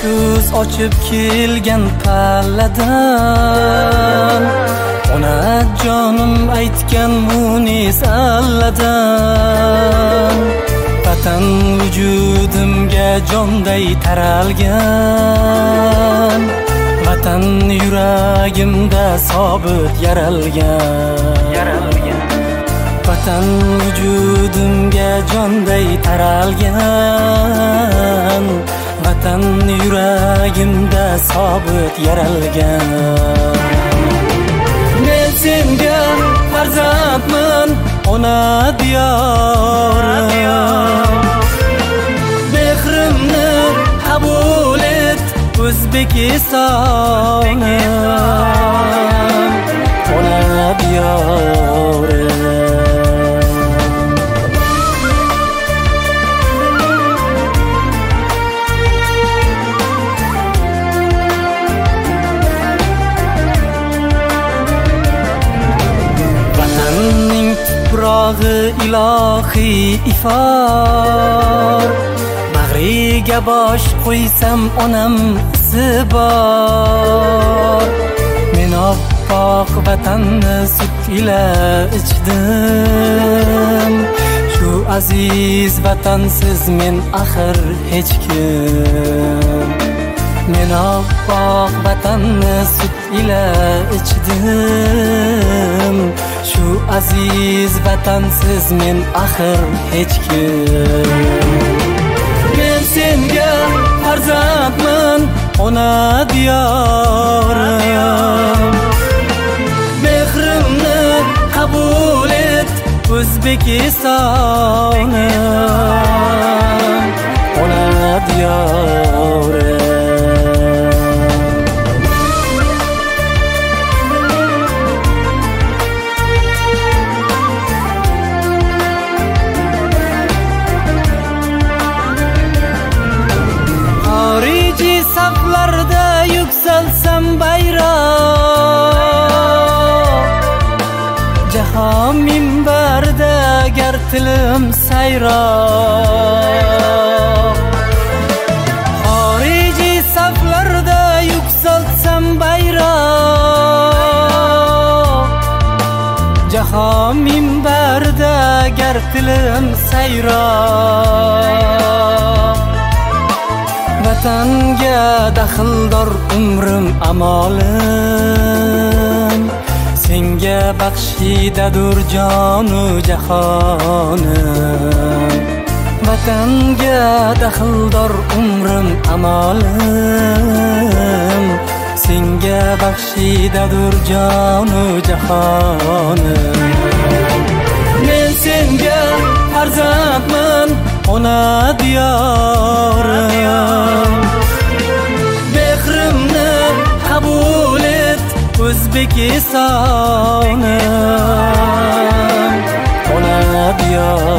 ko'z ochib kelgan palladan, ona jonim aytgan munis alladan, vatan vujudimga jonday taralgan, vatan yuragimda sobit yaralgan, vatan vujudimga jonday taralgan, vatan yuragimda sobit yaralgan. Men senga farzandman, ona diyorim, mehrimni qabul et O'zbekistonim, ona diyorim. Vatanning tuprog'i ilohiy ifor, bag'riga bosh qo'ysam onam izi bor. Men oppoq vatanni sut ila ichdim, shu aziz vatansiz men axir hech kim. Men oppoq vatanni sut ila ichdim, shu aziz vatansiz men axir hech kim. Men senga farzandman, ona diyorim, mehrimni qabul et O'zbekistonim, ona diyorim. Saflarda yuksalsam bayroq, jahon minbarida gar tilim sayroq. Xorijiy saflarda yuksalsam bayroq, jahon minbarida gar tilim sayroq. Vatanga daxldor umrim amolim, senga baxshidadur jonu jahonim. Vatanga daxldor umrim amolim, senga baxshidadur jonu jahonim. Men senga farzandman, ona diyorim, mehrimni qabul et O'zbekistonim, ona diyorim.